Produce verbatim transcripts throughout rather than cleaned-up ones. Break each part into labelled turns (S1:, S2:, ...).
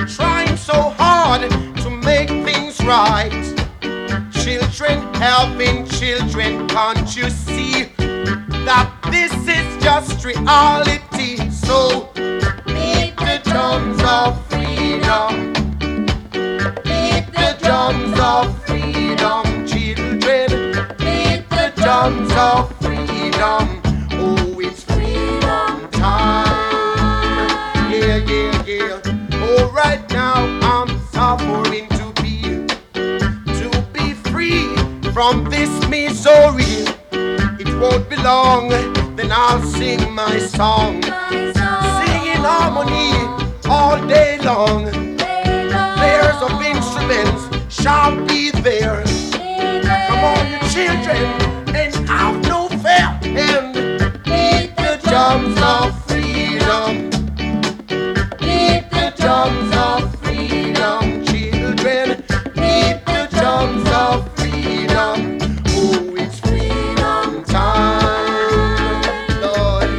S1: trying so hard to make things right. Children helping children, can't you see that this is just reality? So beat the drums of freedom, beat the drums of freedom, children, beat the drums of freedom. Oh, it's freedom time. Yeah, yeah, yeah. Oh, right now I'm suffering to be, to be free from this misery. It won't be long, then I'll sing my song, singing harmony all day long. Players of instruments shall be there. Come on, you children, and have no fear, and beat the drums of freedom, beat the drums of freedom, children, beat the drums of freedom. Oh, it's freedom time, Lord.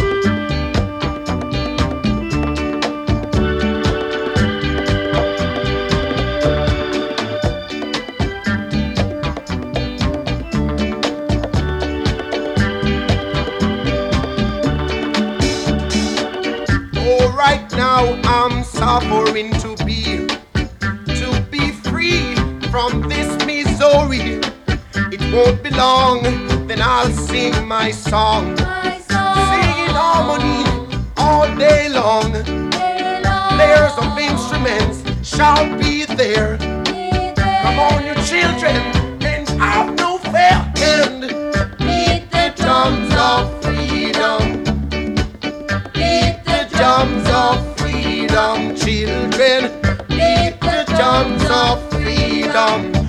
S1: Oh, right now I'm suffering to be, to be free from this misery. It won't be long, then I'll sing my song, singing harmony all day long. Players of instruments shall be there. Come on, you children, and have no fear, and beat the drums of freedom, beat the drums of freedom, children, beat the drums of freedom.